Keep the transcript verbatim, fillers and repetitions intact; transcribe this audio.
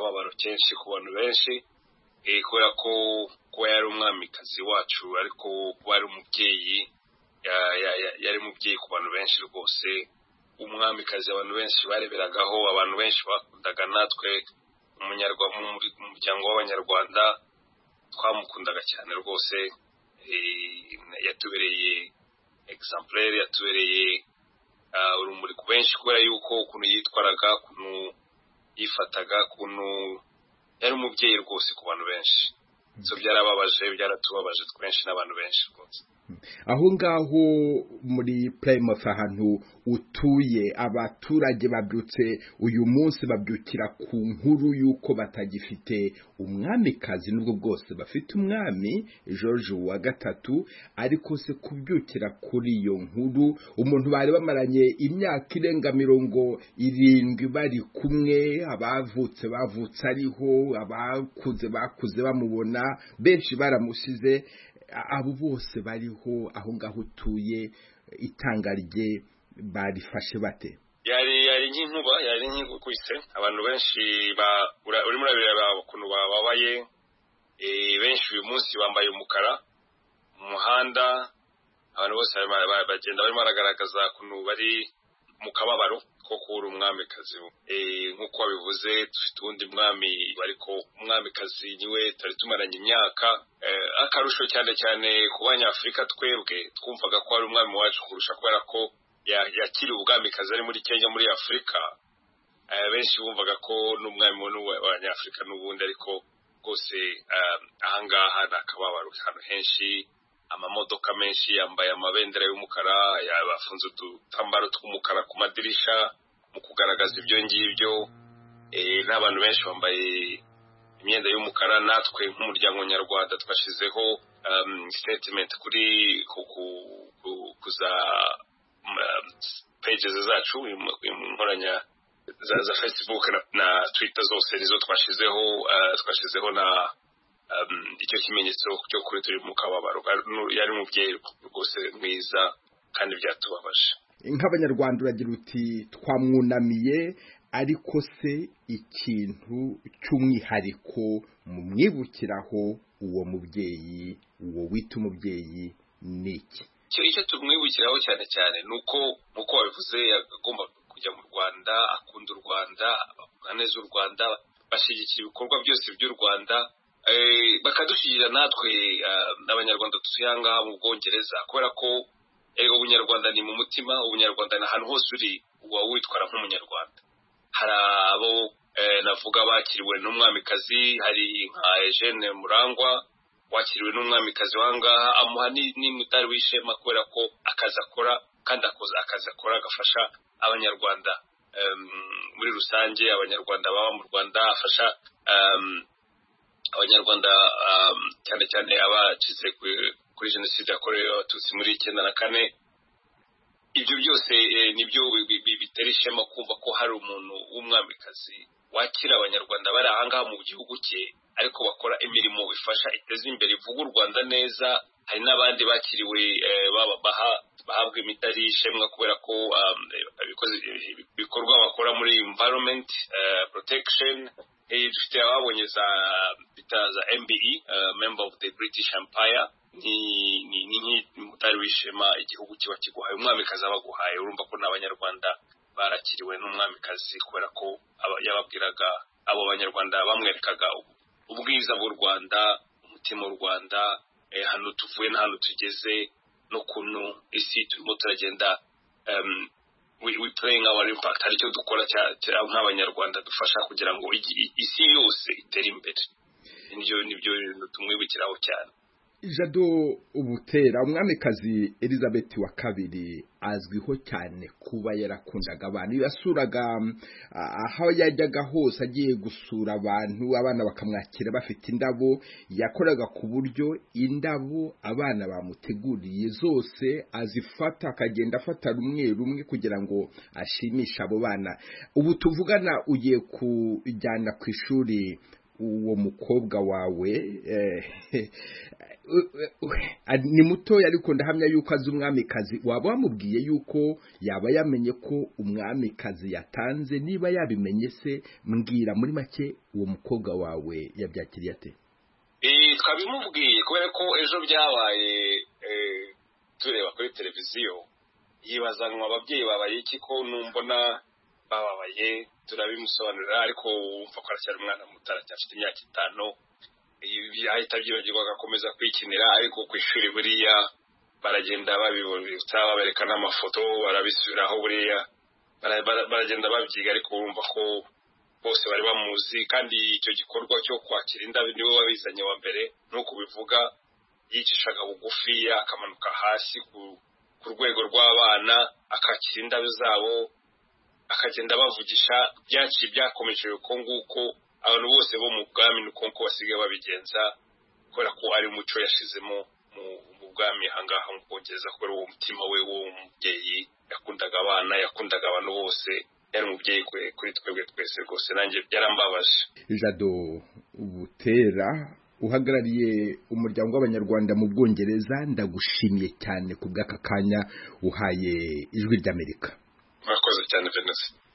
akababaro kenshi ku bantu benshi kubera ko kuba yari umwamikazi wacu ariko kuba yari umubyeyi yari umubyeyi ku bantu benshi rwose umwamikazi abantu benshi bareberagaho abantu benshi bakundaga natwe umuryango w'abanyarwanda twamukundaga cyane rwose yatubereye exemplaire yatubereye urumuri ku benshi kubera yuko ukuntu yitwaraga ukuntu yifataga ukuntu yari umubyeyi rwose ku bantu benshi so byarababaje byaratubabaje twinshi n'abantu benshi rwose aho ngaho muri Plymouth ahantu utuye abaturage babyutse uyu munsi babyukira ku nkuru yuko batagifite umwamikazi nubwo bwose bafite umwami George wa gatatu ariko se kubyukira kuri iyo nkuru umuntu bari bamaranye imyaka irenga mirongo irindwi bari kumwe abavutse bavutse ariho abakuze bakuze bamubona benshi baramushize abo bose bariho aho ngaho utuye itanga rye barifashe bate yari yari nk'inkuba yari nk'ikubise abantu benshi uri muri abiri bakuntu bababaye benshi uyu munsi bambaye umukara mu muhanda abantu bose bagenda barimo baragaragaza ukuntu bari mu kababaro ko kubura umwamikazi nk'uko wabivuze dufite uwundi mwami ariko umwamikazi niwe turi tumaranye imyaka akarusho cyane cyane ku banyafurika twebwe twumvaga ko ari umwami wacu kurusha kubera ko yakiri ubwamikazi ari muri Kenya muri Afurika benshi bumvaga ko n'umwami w'abanyafurika n'ubundi ariko rwose ahangaha nakababaro hano henshi amamodoka menshi yambaye amabendera y'umukara yabafunze udutambaro tw'umukara ku madirisha mu kugaragaza ibyo ngibyo n'abantu benshi bambaye imyenda y'umukara natwe nk'umuryango nyarwanda twashizeho statement kuri kuza pages zacu nkoranya za Facebook na Twitter zose nizo twashizeho twashizeho na icyo kimenyetso cyo kuri turi mu kababaro yari umubyeyi rwose mwiza kandi byatubabaje nk'abanyarwanda uragira uti twamwunamiye ariko se ikintu cy'umwihariko mu mwibukiraho uwo mubyeyi uwo wita umubyeyi niki icyo tumwibukiraho cyane cyane nuko nuko wabivuze agomba kujya mu Rwanda akunda u Rwanda neza u Rwanda bashyigikira ibikorwa byose by'u Rwanda bakadushyira natwe n'abanyarwanda tuyanga mu Bwongereza kubera ko ubunyarwanda ni mu mutima ubunyarwanda na ahantu hose uri uba witwara nk'umunyarwanda hari abo navuga bakiriwe n'umwamikazi hari nka Eugene Murangwa wakiriwe n'umwamikazi wangaha amuha n'imidari w'ishema kubera ko akazi akora kandi akoze akazi akora agafasha abanyarwanda muri rusange abanyarwanda baba mu Rwanda afasha abanyarwanda cyane cyane abacize kuri jenoside yakorewe abatutsi muri icyenda na kane ibyo byose nibyo bitera ishema kumva ko hari umuntu w'umwamikazi wakira abanyarwanda bari ahangaha mu gihugu cye ariko bakora imirimo bifasha iteza imbere ivuga u Rwanda neza hari n'abandi bakiriwe bahabwa imidari y'ishemwa kubera ko ibikorwa bakora muri environment protection dufite ababonye za bitaza M B E member of the British Empire ni ni mutari wishema igihugu kiba kiguhaye umwamikazi abaguhaye urumva ko n'abanyarwanda barakiriwe n'umwamikazi kubera ko yababwiraga abo banyarwanda bamwerekaga ubwiza bw'u Rwanda umutima w'u Rwanda hano tuvuye na hano tugeze no kuno isi turimo turagenda we we playing our impact hari cyo dukora cyane nk'abanyarwanda dufasha kugira ngo isi yose itere imbere nibyo nibyo tumwibukiraho cyane Jado Ubutera umwamikazi Elizabeth wa kabiri azwiho cyane kuba yarakundaga abantu yasuraga aho yajyaga hose agiye gusura abantu abana bakamwakira bafite indabo yakoraga ku buryo indabo abana bamuteguriye zose azifata akagenda afata rumwe rumwe kugira ngo ashimishe abo bana ubu tuvugana ugiye kujyana ku ishuri uwo mukobwa wawe ni mutoya ariko ndahamya yuko azi umwamikazi waba wamubwiye yuko yaba yamenye ko umwamikazi yatanze niba yabimenye se mbwira muri make uwo mukobwa wawe yabyakiriye ate? Eh twabimubwiye kubera ko ejo byabaye tureba kuri televiziyo yibazanwa ababyeyi babaye iki ko numbona bababaye turabimusobanurira ariko umva ko aracyari umwana mutara cyafite imyaka itanu ahita byibagirwa agakomeza kwikinira ariko ku ishuri buriya baragenda babibutsa baberekana amafoto barabisubiraho buriya baragenda babyiga ariko urumva ko bose bari bamuzi kandi icyo gikorwa cyo kwakira indabo niwe wabizanye wa mbere nuko bivuga yicishaga bugufi akamanuka hasi ku rwego rw'abana akakira indabo zabo akagenda bavugisha byaki byakomeje uko nguko abantu bose bo mu bwami nuko nko basigaye babigenza kubera ko ari umuco yashizemo mu bwami hangaha mu Bwongereza kubera uwo mutima we wo mubyeyi yakundaga abana yakundaga abantu bose yari umubyeyi kuri twebwe twese rwose nanjye byarambabaje. Jado Butera uhagarariye umuryango w'Abanyarwanda mu Bwongereza ndagushimiye cyane ku bw'aka kanya uhaye Ijwi ry'Amerika. Murakoze cyane Venus.